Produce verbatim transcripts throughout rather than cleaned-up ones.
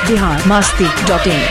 Bihar Masti dot इन।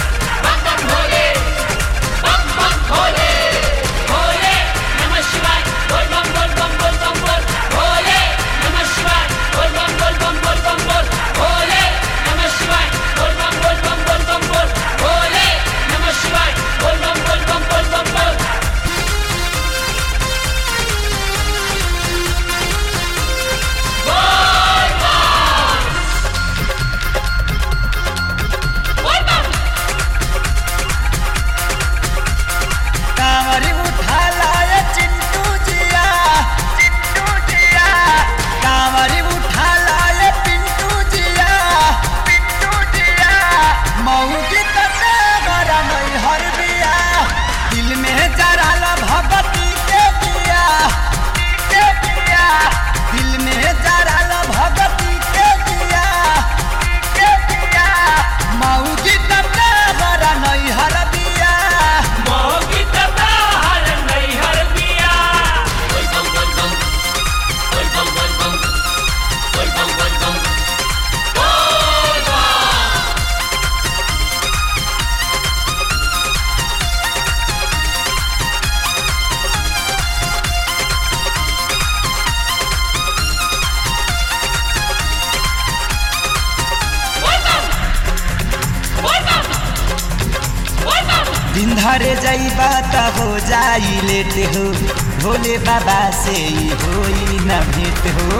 दिन धरे जइबा त हो जाई लेट हो, भोले बाबा से ही होई न भेट हो।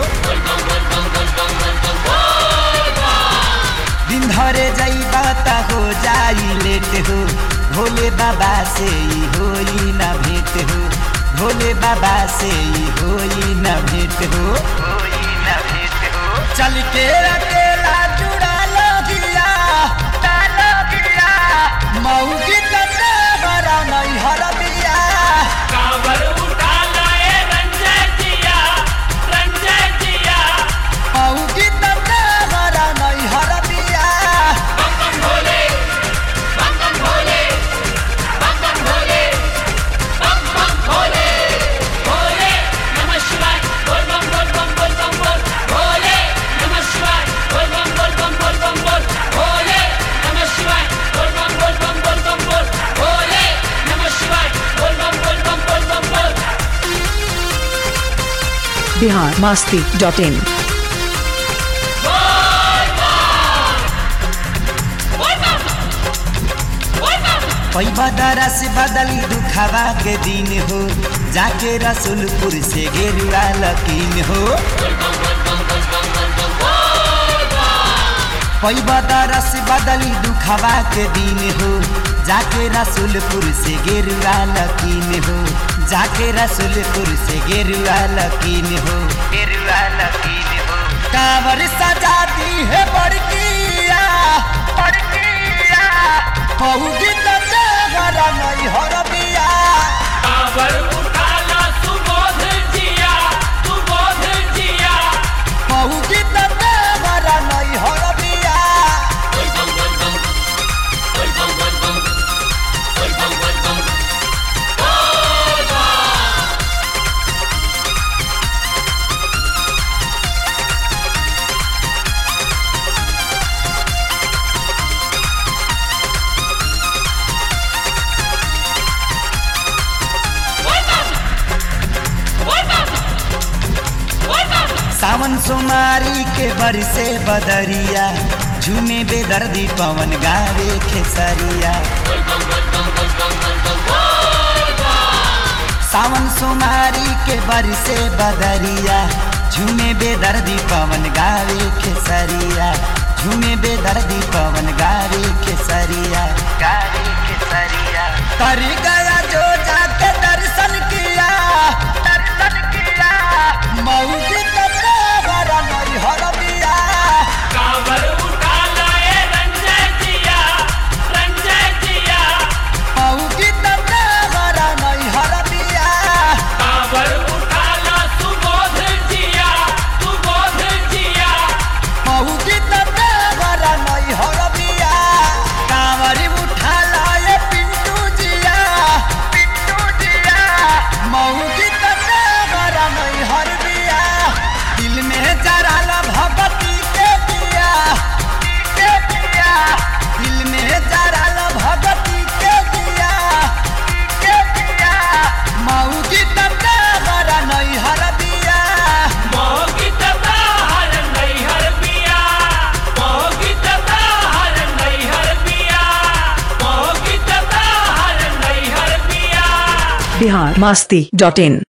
दिन धरे जइबा त हो जाई लेट हो, भोले बाबा से ही होई न भेट हो। भोले बाबा से ही होई न भेट हो, होई न भेट हो। चल के अकेला जुड़ा लगिया लगिया मऊ की नहीं हर बिया कांवर उठा लाए रंजय जिया रंजय जिया मऊ की हमारा नहीं हर बिया। बम बम भोले बम बम भोले बम बम भोले बम बम भोले भोले नमः शिवाय बोल बम बोल बम बोल बम बोल भोले नमः शिवाय बोल बम बोल बम बोल बम बोल भोले नमः शिवाय बोल बम बोल बम बोल बम बोल भोले बिहार मस्ती डॉट इन। पैबा दरा से बदली दुखावा के दिन हो, जाके रसूलपुर से गेरुआ लकीन हो। पैबा दरा से बदली दुखावा के दिन हो, जाके रसूलपुर से गेरुआ लकीन हो। जाके रसूलपुर से गेरुआ लकीन हो, गेरुआ लकीन हो। कांवर सजा दी है बड़किया बड़किया होगी तो हरा नहीं हर बिया। कांवर उठा ला सुबोध जिया सुबोध जिया होगी तो हरा नहीं हर बिया। बोल बम बोल बम बोल बम बोल बम बोल बम बोल बम सावन सोमारी के बरसे बदरिया, झूमे बेदर्दी पवन गावे खेसरिया। सावन सोमारी के बरसे बदरिया, झूमे बेदर्दी पवन गावे खेसरिया। झूमे बेदर्दी पवन गावे खेसरिया गावे खेसरिया। कर गया जो जाके दर्शन किया दर्शन किया मऊ की नहीं हर बिया। कांवर उठा लाए रंजय जिया रंजय जिया मऊ की हमारा नहीं हर बिया। कांवर उठा ला सुबोध जिया सुबोध जिया मऊ की हमारा नहीं हर बिया। कांवर उठा लाए पिंटू जिया पिंटू जिया बिहार मस्ती डॉट इन